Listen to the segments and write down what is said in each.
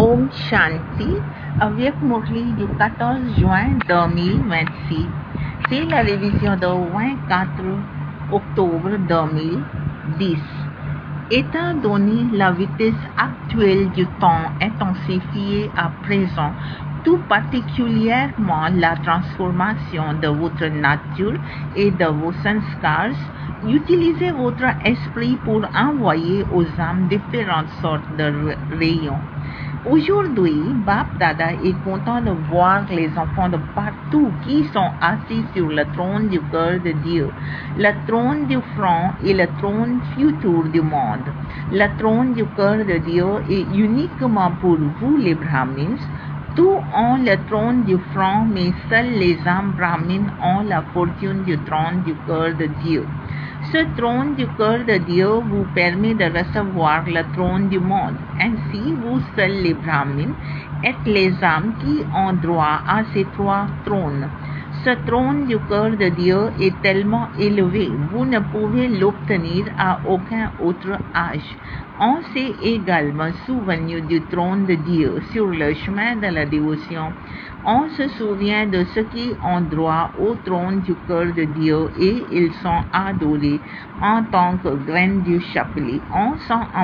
Om Shanti, avec Murli du 14 juin 2026. C'est la révision de 24 octobre 2010. Étant donné la vitesse actuelle du temps intensifiée à présent, tout particulièrement la transformation de votre nature et de vos sanskars, utilisez votre esprit pour envoyer aux âmes différentes sortes de rayons. Aujourd'hui, Bap Dada est content de voir les enfants de partout qui sont assis sur le trône du cœur de Dieu, le trône du front et le trône futur du monde. Le trône du cœur de Dieu est uniquement pour vous les Brahmins. Tous ont le trône du front, mais seuls les âmes brahmines ont la fortune du trône du cœur de Dieu. Ce trône du cœur de Dieu vous permet de recevoir le trône du monde. Ainsi, vous seuls les brahmins êtes les âmes qui ont droit à ces trois trônes. Ce trône du cœur de Dieu est tellement élevé, vous ne pouvez l'obtenir à aucun autre âge. On s'est également souvenu du trône de Dieu sur le chemin de la dévotion. On se souvient de ceux qui ont droit au trône du cœur de Dieu et ils sont adorés en tant que graines du chapelet. On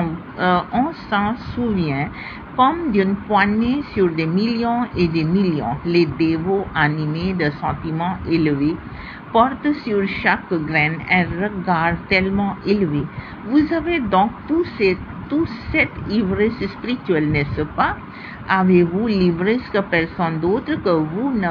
s'en souvient comme d'une poignée sur des millions et des millions. Les dévots animés de sentiments élevés portent sur chaque graine un regard tellement élevé. Vous avez donc toute cette ivresse spirituelle, n'est-ce pas? Avez-vous l'ivresse que personne d'autre que vous ne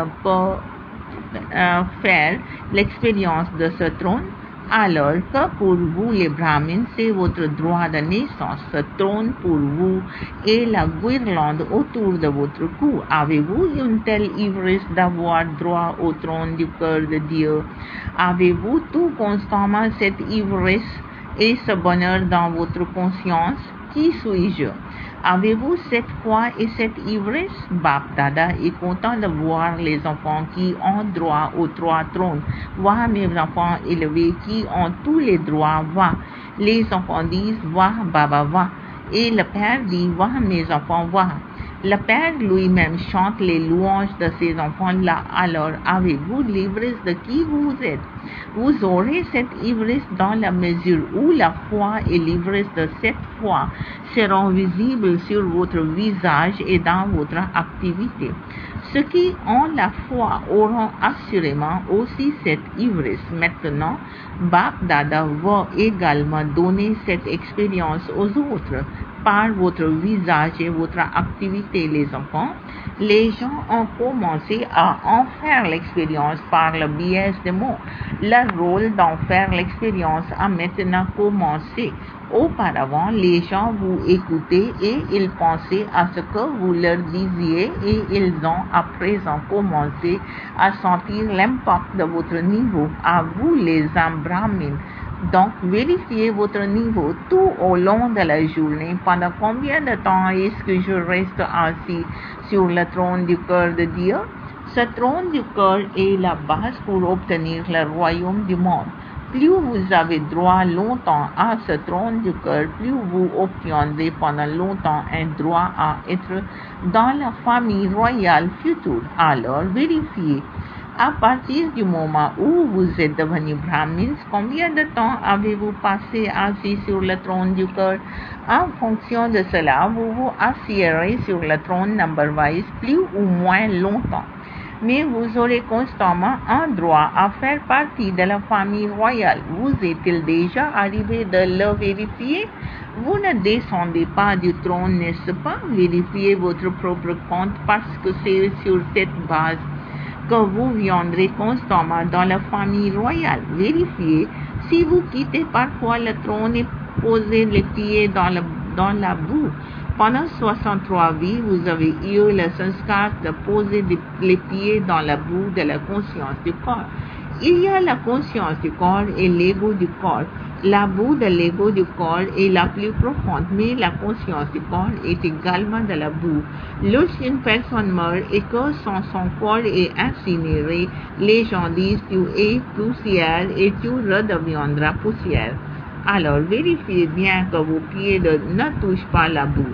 peut faire l'expérience de ce trône? Alors que pour vous les Brahmins, c'est votre droit de naissance. Ce trône pour vous est la guirlande autour de votre cou. Avez-vous une telle ivresse d'avoir droit au trône du cœur de Dieu? Avez-vous tout constamment cette ivresse et ce bonheur dans votre conscience? Qui suis-je? Avez-vous cette foi et cette ivresse? Bap Dada est content de voir les enfants qui ont droit aux trois trônes. Voix mes enfants élevés qui ont tous les droits, va. Les enfants disent, va, Baba, va. Et le Père dit, va, mes enfants, va. Le Père lui-même chante les louanges de ces enfants-là. Alors, avez-vous l'ivresse de qui vous êtes? Vous aurez cette ivresse dans la mesure où la foi et l'ivresse de cette foi seront visibles sur votre visage et dans votre activité. Ceux qui ont la foi auront assurément aussi cette ivresse. Maintenant, Bap Dada va également donner cette expérience aux autres. Par votre visage et votre activité, les enfants, les gens ont commencé à en faire l'expérience par le biais des mots. Leur rôle d'en faire l'expérience a maintenant commencé. Auparavant, les gens vous écoutaient et ils pensaient à ce que vous leur disiez et ils ont à présent commencé à sentir l'impact de votre niveau. À vous, les âmes brahmines. Donc, vérifiez votre niveau tout au long de la journée. Pendant combien de temps est-ce que je reste assis sur le trône du cœur de Dieu? Ce trône du cœur est la base pour obtenir le royaume du monde. Plus vous avez droit longtemps à ce trône du cœur, plus vous obtiendrez pendant longtemps un droit à être dans la famille royale future. Alors, vérifiez. À partir du moment où vous êtes devenu Brahmins, combien de temps avez-vous passé assis sur le trône du cœur? En fonction de cela, vous vous assiérez sur le trône number-wise plus ou moins longtemps. Mais vous aurez constamment un droit à faire partie de la famille royale. Vous est-il déjà arrivé de le vérifier? Vous ne descendez pas du trône, n'est-ce pas? Vérifiez votre propre compte parce que c'est sur cette base que vous viendrez constamment dans la famille royale. Vérifiez si vous quittez parfois le trône et posez les pieds dans la boue. Pendant 63 vies, vous avez eu le sanskar de poser les pieds dans la boue de la conscience du corps. Il y a la conscience du corps et l'ego du corps. La boue de l'ego du corps est la plus profonde, mais la conscience du corps est également de la boue. Lorsqu'une personne meurt et que son corps est incinéré, les gens disent tu es poussière et tu redeviendras poussière. Alors vérifiez bien que vos pieds ne touchent pas la boue.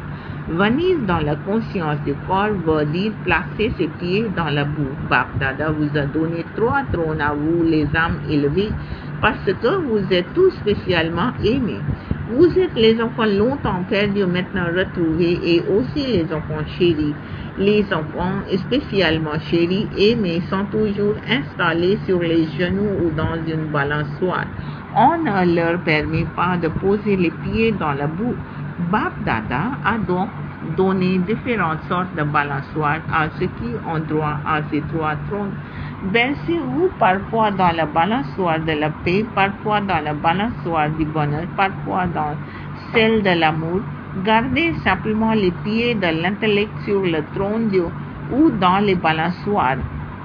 venir dans la conscience du corps veut dire placer ses pieds dans la boue. Bap Dada vous a donné 3 trônes à vous, les âmes élevées, parce que vous êtes tous spécialement aimés. Vous êtes les enfants longtemps perdus, maintenant retrouvés, et aussi les enfants chéris. Les enfants spécialement chéris, aimés, sont toujours installés sur les genoux ou dans une balançoire. On ne leur permet pas de poser les pieds dans la boue. Bap Dada a donc donné différentes sortes de balançoires à ceux qui ont droit à ces 3 trônes. Bercez-vous parfois dans la balançoire de la paix, parfois dans la balançoire du bonheur, parfois dans celle de l'amour. Gardez simplement les pieds de l'intellect sur le trône ou dans les balançoires.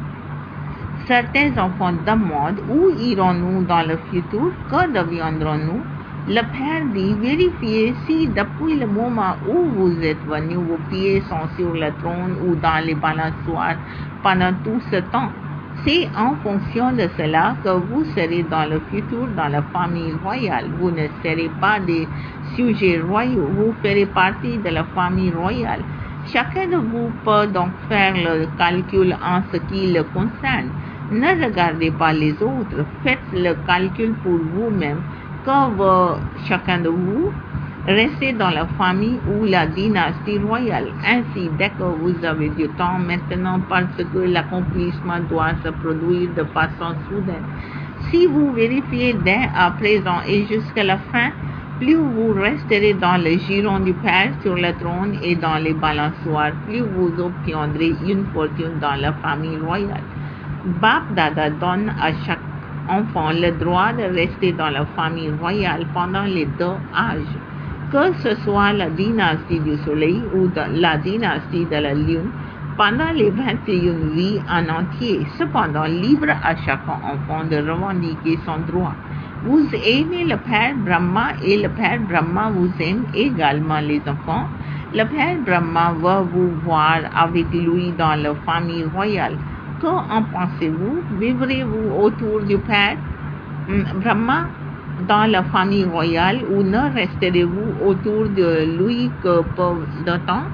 Certains enfants demandent où irons-nous dans le futur, que deviendrons-nous? Le Père dit, vérifiez si depuis le moment où vous êtes venus, vos pieds sont sur le trône ou dans les balançoires pendant tout ce temps. C'est en fonction de cela que vous serez dans le futur dans la famille royale. Vous ne serez pas des sujets royaux, vous ferez partie de la famille royale. Chacun de vous peut donc faire le calcul en ce qui le concerne. Ne regardez pas les autres, faites le calcul pour vous-même. Que veut chacun de vous? Restez dans la famille ou la dynastie royale. Ainsi, dès que vous avez du temps maintenant, parce que l'accomplissement doit se produire de façon soudaine. Si vous vérifiez dès à présent et jusqu'à la fin, plus vous resterez dans le giron du Père sur le trône et dans les balançoires, plus vous obtiendrez une fortune dans la famille royale. Bap Dada donne à chaque enfant le droit de rester dans la famille royale pendant les 2 âges. Que ce soit la dynastie du soleil ou la dynastie de la lune, pendant les 21 vies en entier. Cependant, libre à chaque enfant de revendiquer son droit. Vous aimez le Père Brahma et le Père Brahma vous aime également, les enfants. Le Père Brahma va vous voir avec lui dans la famille royale. Qu'en pensez-vous? Vivrez-vous autour du Père Brahma dans la famille royale ou ne resterez-vous autour de lui que peu de temps?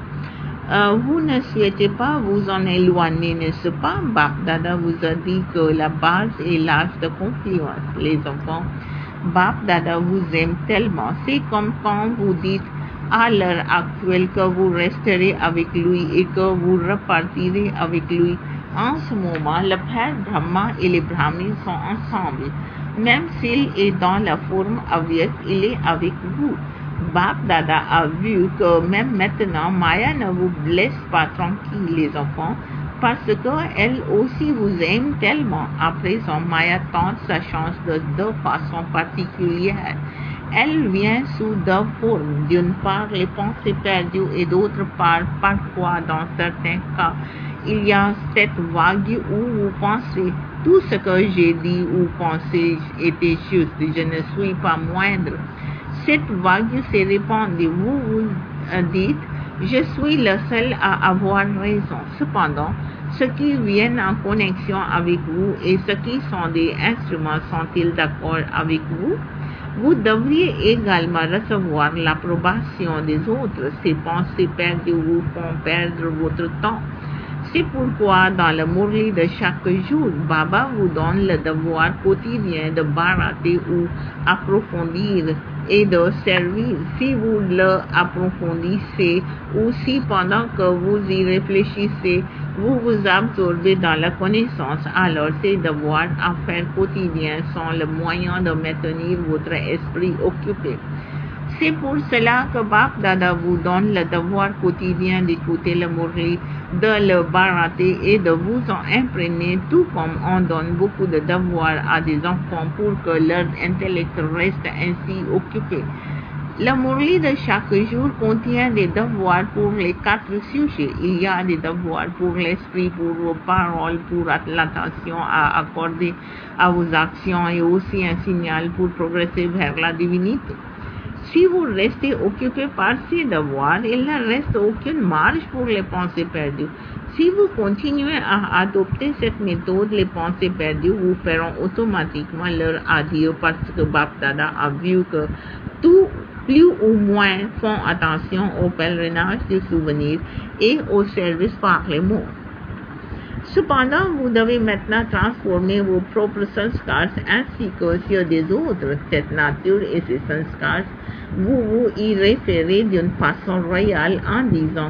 Vous ne souhaitez pas vous en éloigner, n'est-ce pas? Bap Dada vous a dit que la base est l'âge de confluence, les enfants. Bap Dada vous aime tellement. C'est comme quand vous dites à l'heure actuelle que vous resterez avec lui et que vous repartirez avec lui. En ce moment, le Père Brahma et les Brahmins sont ensemble. Même s'il est dans la forme avyekte, il est avec vous. Bap Dada a vu que même maintenant, Maya ne vous laisse pas tranquille, les enfants, parce qu'elle aussi vous aime tellement. À présent, Maya tente sa chance de 2 façons particulières. Elle vient sous 2 formes. D'une part, les pensées perdues et d'autre part, parfois, dans certains cas, il y a cette vague où vous pensez tout ce que j'ai dit ou pensé était juste. Je ne suis pas moindre. Cette vague s'est répandue. Vous vous dites, je suis le seul à avoir raison. Cependant, ceux qui viennent en connexion avec vous et ceux qui sont des instruments sont-ils d'accord avec vous? Vous devriez également recevoir l'approbation des autres. Ces pensées perdues vous font perdre votre temps. C'est pourquoi dans le Murli de chaque jour, Baba vous donne le devoir quotidien de barater ou approfondir et de servir. Si vous le approfondissez ou si pendant que vous y réfléchissez, vous vous absorbez dans la connaissance, alors ces devoirs à faire quotidiens sont le moyen de maintenir votre esprit occupé. C'est pour cela que Bap Dada vous donne le devoir quotidien d'écouter le Murli, de le barater et de vous en imprégner, tout comme on donne beaucoup de devoirs à des enfants pour que leur intellect reste ainsi occupé. Le Murli de chaque jour contient des devoirs pour les 4 sujets. Il y a des devoirs pour l'esprit, pour vos paroles, pour l'attention à accorder à vos actions et aussi un signal pour progresser vers la divinité. Si vous restez occupé par ces devoirs, il ne reste aucune marge pour les pensées perdues. Si vous continuez à adopter cette méthode, les pensées perdues vous feront automatiquement leur adieu parce que Bap Dada a vu que tout plus ou moins font attention au pèlerinage du souvenir et au service par les mots. Cependant, vous devez maintenant transformer vos propres sanskars ainsi que ceux des autres. Cette nature et ces sanskars, vous vous y référez d'une façon royale en disant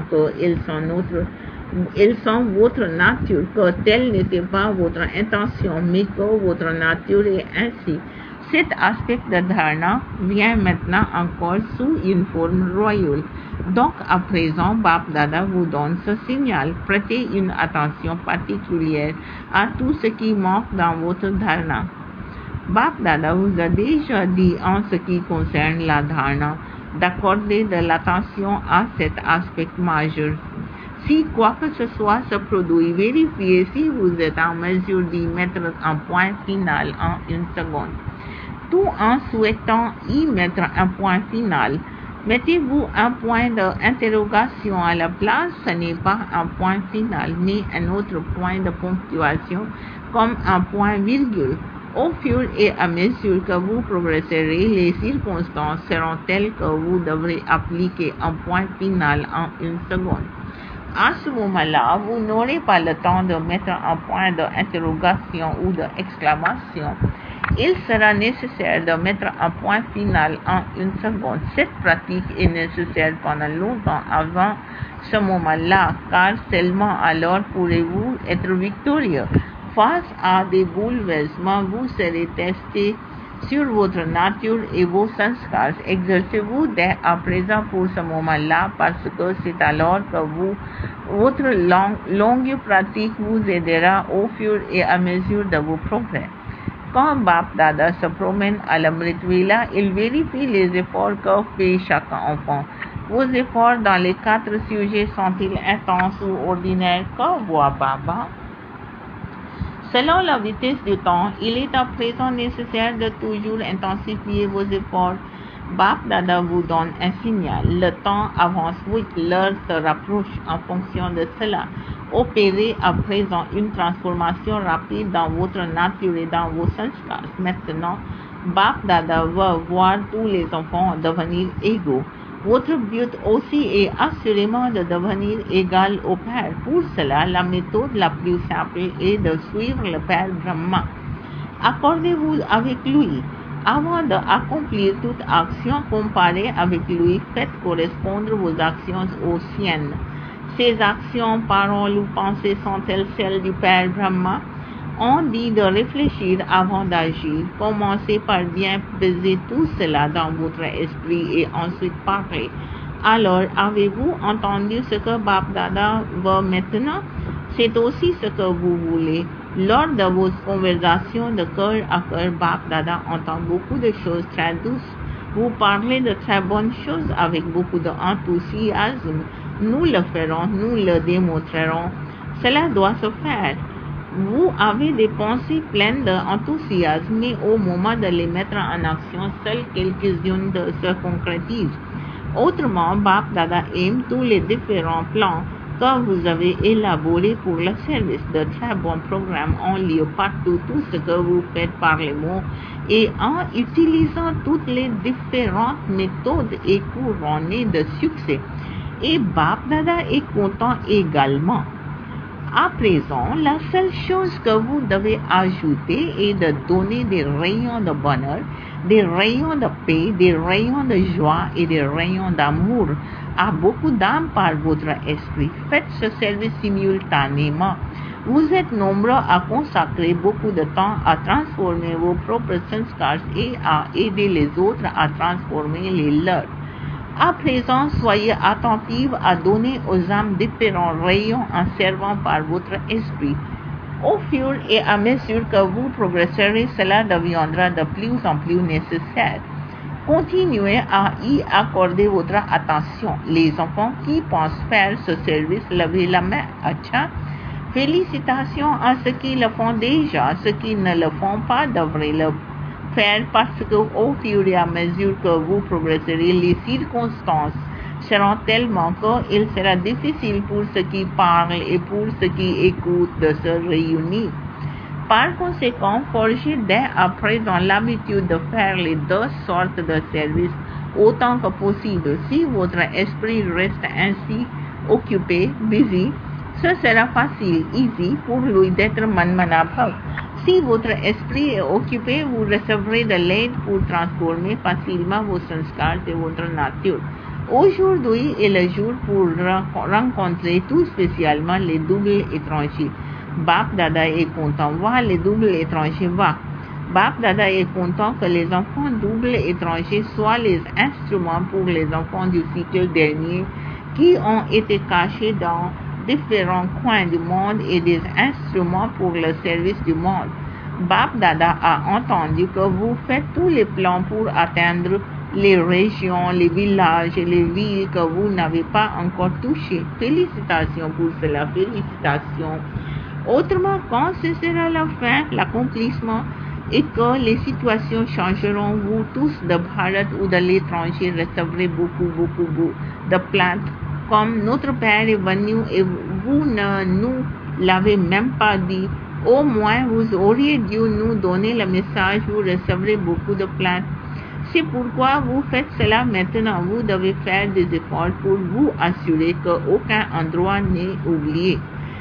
qu'ils sont votre nature, que telle n'était pas votre intention, mais que votre nature est ainsi. Cet aspect de dharana vient maintenant encore sous une forme royale. Donc, à présent, Bap Dada vous donne ce signal. Prêtez une attention particulière à tout ce qui manque dans votre dharana. Bap Dada vous a déjà dit en ce qui concerne la dharana d'accorder de l'attention à cet aspect majeur. Si quoi que ce soit se produit, vérifiez si vous êtes en mesure d'y mettre un point final en une seconde. Tout en souhaitant y mettre un point final, mettez-vous un point d'interrogation à la place. Ce n'est pas un point final, mais un autre point de ponctuation, comme un point virgule. Au fur et à mesure que vous progresserez, les circonstances seront telles que vous devrez appliquer un point final en une seconde. À ce moment-là, vous n'aurez pas le temps de mettre un point d'interrogation ou d'exclamation. Il sera nécessaire de mettre un point final en une seconde. Cette pratique est nécessaire pendant longtemps avant ce moment-là, car seulement alors pourrez-vous être victorieux. Face à des bouleversements, vous serez testé sur votre nature et vos sanskars. Exercez-vous dès à présent pour ce moment-là, parce que c'est alors que votre longue pratique vous aidera au fur et à mesure de vos progrès. Quand Bap Dada se promène à l'Amritvela, il vérifie les efforts que fait chaque enfant. Vos efforts dans les 4 sujets sont-ils intenses ou ordinaires? Que voit Baba? Selon la vitesse du temps, il est à présent nécessaire de toujours intensifier vos efforts. Bap Dada vous donne un signal. Le temps avance vite, l'heure se rapproche. En fonction de cela, opérez à présent une transformation rapide dans votre nature et dans vos sanskars. Maintenant, Bap Dada veut voir tous les enfants devenir égaux. Votre but aussi est assurément de devenir égal au Père. Pour cela, la méthode la plus simple est de suivre le Père Brahma. Accordez-vous avec lui. Avant d'accomplir toute action comparée avec lui, faites correspondre vos actions aux siennes. Ces actions, paroles ou pensées sont-elles celles du Père Brahma? On dit de réfléchir avant d'agir. Commencez par bien peser tout cela dans votre esprit et ensuite parler. Alors, avez-vous entendu ce que Bap Dada veut maintenant? C'est aussi ce que vous voulez. Lors de vos conversations de cœur à cœur, Bap Dada entend beaucoup de choses très douces. Vous parlez de très bonnes choses avec beaucoup d'enthousiasme. Nous le ferons, nous le démontrerons. Cela doit se faire. Vous avez des pensées pleines d'enthousiasme, mais au moment de les mettre en action, seules quelques-unes se concrétisent. Autrement, Bap Dada aime tous les différents plans que vous avez élaborés pour le service. De très bons programmes ont lieu partout. Tout ce que vous faites par les mots et en utilisant toutes les différentes méthodes est couronné de succès. Et Bap Dada est content également. À présent, la seule chose que vous devez ajouter est de donner des rayons de bonheur, des rayons de paix, des rayons de joie et des rayons d'amour à beaucoup d'âmes par votre esprit. Faites ce service simultanément. Vous êtes nombreux à consacrer beaucoup de temps à transformer vos propres sanskars et à aider les autres à transformer les leurs. À présent, soyez attentifs à donner aux âmes différents rayons en servant par votre esprit. Au fur et à mesure que vous progresserez, cela deviendra de plus en plus nécessaire. Continuez à y accorder votre attention. Les enfants qui pensent faire ce service, levez la main. Acha. Félicitations à ceux qui le font déjà. Ceux qui ne le font pas devraient le faire parce qu'au fur et à mesure que vous progresserez, les circonstances seront tellement qu'il sera difficile pour ceux qui parlent et pour ceux qui écoutent de se réunir. Par conséquent, forgez dès à présent l'habitude de faire les 2 sortes de services autant que possible. Si votre esprit reste ainsi occupé, busy, ce sera facile, easy pour lui d'être manmanabhav. Si votre esprit est occupé, vous recevrez de l'aide pour transformer facilement vos sanskars et votre nature. Aujourd'hui est le jour pour rencontrer tout spécialement les doubles étrangers. Bap Dada est content. Voir les doubles étrangers va. Bap Dada est content que les enfants doubles étrangers soient les instruments pour les enfants du cycle dernier qui ont été cachés dans différents coins du monde et des instruments pour le service du monde. Bap Dada a entendu que vous faites tous les plans pour atteindre les régions, les villages et les villes que vous n'avez pas encore touchées. Félicitations pour cela, félicitations. Autrement, quand ce sera la fin, l'accomplissement, et que les situations changeront, vous tous de Bharat ou de l'étranger recevrez beaucoup de plantes. Comme notre Père est venu et vous ne nous l'avez même pas dit, au moins vous auriez dû nous donner le message, vous recevrez beaucoup de plantes. C'est pourquoi vous faites cela maintenant. Vous devez faire des efforts pour vous assurer qu'aucun endroit n'est oublié.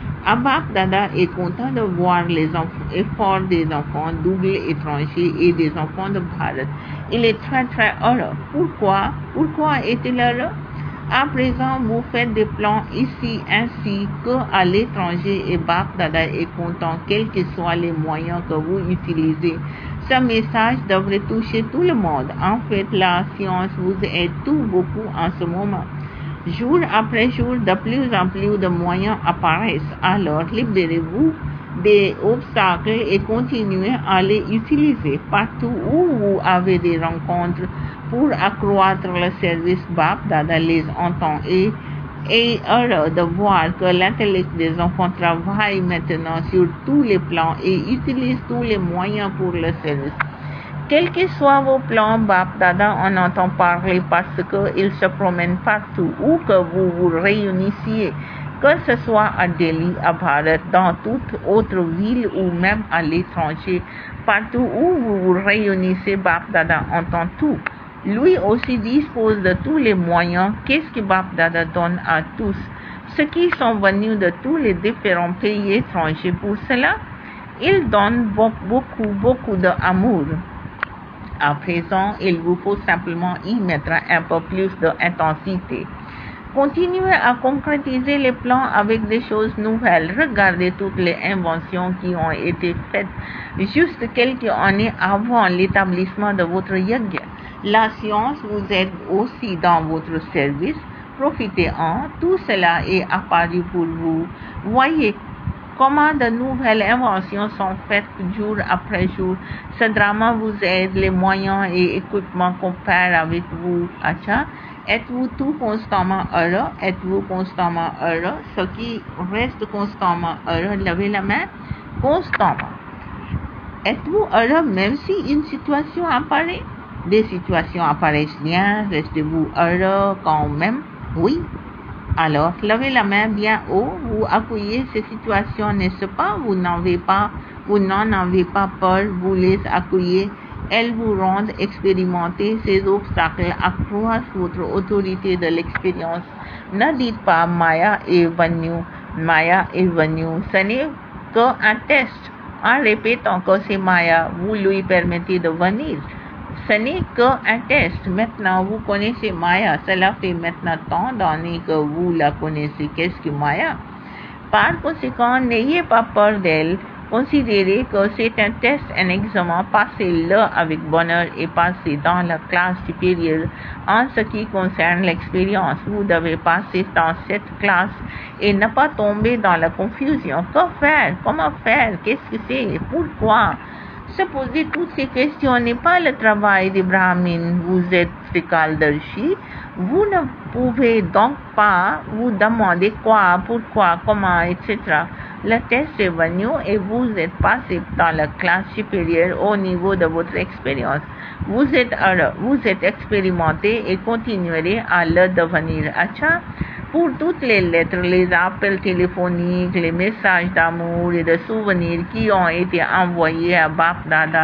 Bap Dada est content de voir les efforts des enfants doubles étrangers et des enfants de Bharat. Il est très heureux. Pourquoi est-il heureux? À présent, vous faites des plans ici ainsi qu'à l'étranger et Bap Dada est content, quels que soient les moyens que vous utilisez. Ce message devrait toucher tout le monde. En fait, la science vous aide beaucoup en ce moment. Jour après jour, de plus en plus de moyens apparaissent. Alors, libérez-vous des obstacles et continuez à les utiliser. Partout où vous avez des rencontres pour accroître le service, Bap Dada les entend et est heureux de voir que l'intellect des enfants travaille maintenant sur tous les plans et utilise tous les moyens pour le service. Quels que soient vos plans, Bap Dada en entend parler parce qu'il se promène partout où que vous vous réunissiez, que ce soit à Delhi, à Bharat, dans toute autre ville ou même à l'étranger. Partout où vous vous réunissez, Bap Dada entend tout. Lui aussi dispose de tous les moyens. Qu'est-ce que Bap Dada donne à tous ceux qui sont venus de tous les différents pays étrangers? Pour cela, il donne beaucoup d'amour. À présent, il vous faut simplement y mettre un peu plus d'intensité. Continuez à concrétiser les plans avec des choses nouvelles. Regardez toutes les inventions qui ont été faites juste quelques années avant l'établissement de votre yajna. La science vous aide aussi dans votre service. Profitez-en. Tout cela est apparu pour vous. Voyez comment de nouvelles inventions sont faites jour après jour. Ce drama vous aide, les moyens et équipements compèrent avec vous. Acha, êtes-vous tout constamment heureux? Êtes-vous constamment heureux? Ceux qui restent constamment heureux, levez la main. Constamment. Êtes-vous heureux même si une situation apparaît? Des situations apparaissent bien, restez-vous heureux quand même? Oui. Alors, levez la main bien haut, vous accueillez ces situations, n'est-ce pas? Vous n'en avez pas peur, vous les accueillez. Elles vous rendent expérimenter ces obstacles, accroissent votre autorité de l'expérience. Ne dites pas Maya est venue. Ce n'est qu'un test. En répétant que c'est Maya, vous lui permettez de venir. Ce n'est qu'un test. Maintenant, vous connaissez Maya. Cela fait maintenant tant d'années que vous la connaissez. Qu'est-ce que Maya? Par conséquent, n'ayez pas peur d'elle. Considérez que c'est un test, un examen. Passez-le avec bonheur et passez dans la classe supérieure. En ce qui concerne l'expérience, vous devez passer dans cette classe et ne pas tomber dans la confusion. Que faire? Comment faire? Qu'est-ce que c'est? Pourquoi? Se poser toutes ces questions n'est pas le travail des brahmins. Vous êtes Trikaldarshi. Vous ne pouvez donc pas vous demander quoi, pourquoi, comment, etc. Le test est venu et vous êtes passé dans la classe supérieure au niveau de votre expérience. Vous êtes heureux, vous êtes expérimenté et continuerez à le devenir. Acha, pour toutes les lettres, les appels téléphoniques, les messages d'amour et de souvenirs qui ont été envoyés à Bap Dada,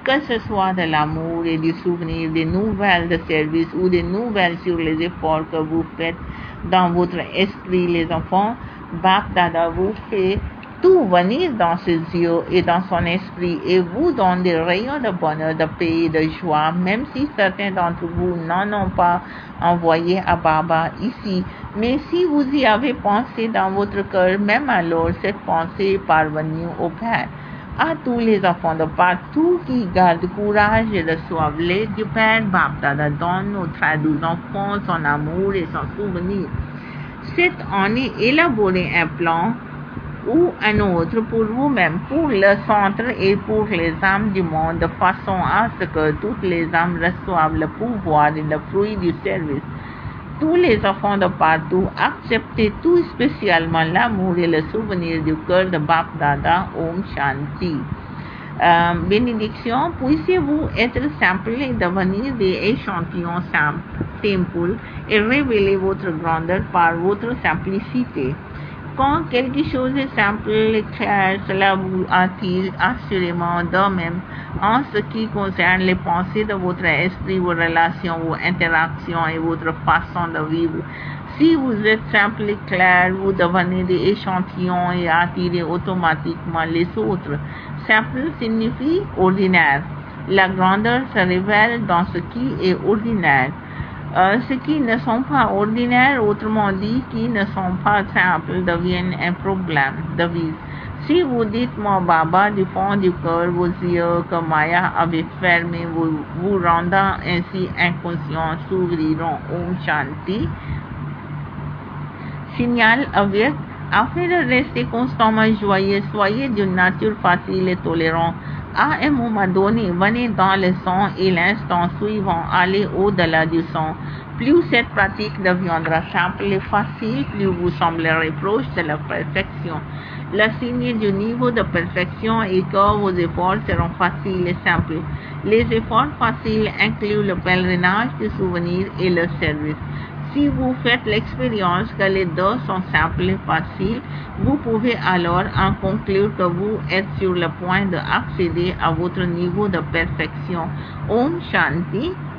que ce soit de l'amour et du souvenir, des nouvelles de service ou des nouvelles sur les efforts que vous faites dans votre esprit, les enfants. Bap Dada vous fait tout venir dans ses yeux et dans son esprit et vous donne des rayons de bonheur, de paix et de joie, même si certains d'entre vous n'en ont pas envoyé à Baba ici. Mais si vous y avez pensé dans votre cœur, même alors cette pensée est parvenue au Père. À tous les enfants de partout qui gardent courage et reçoivent l'aide du Père, Bap Dada donne aux très doux enfants son amour et son souvenir. Cette année, élaborez un plan ou un autre pour vous-même, pour le centre et pour les âmes du monde, de façon à ce que toutes les âmes reçoivent le pouvoir et le fruit du service. Tous les enfants de partout, acceptez tout spécialement l'amour et le souvenir du cœur de Bap Dada. Om Shanti. Bénédiction, puissiez-vous être simple et devenir des échantillons simples et révéler votre grandeur par votre simplicité. Quand quelque chose est simple et clair, cela vous attire assurément de même en ce qui concerne les pensées de votre esprit, vos relations, vos interactions et votre façon de vivre. Si vous êtes simple et clair, vous devenez des échantillons et attirez automatiquement les autres. Simple signifie ordinaire. La grandeur se révèle dans ce qui est ordinaire. Ceux qui ne sont pas ordinaires, autrement dit, qui ne sont pas simples, deviennent un problème de vie. Si vous dites, moi, Baba, du fond du cœur, vos yeux que Maya avait fermés, vous rendant ainsi inconscient, s'ouvriront. Om Shanti. Signal avec, afin de rester constamment joyeux, soyez d'une nature facile et tolérante. À un moment donné, venez dans le son et l'instant suivant, allez au-delà du son. Plus cette pratique deviendra simple et facile, plus vous semblerez proche de la perfection. Le signe du niveau de perfection est que vos efforts seront faciles et simples. Les efforts faciles incluent le pèlerinage du souvenir et le service. Si vous faites l'expérience que les deux sont simples et faciles, vous pouvez alors en conclure que vous êtes sur le point d'accéder à votre niveau de perfection. Om Shanti.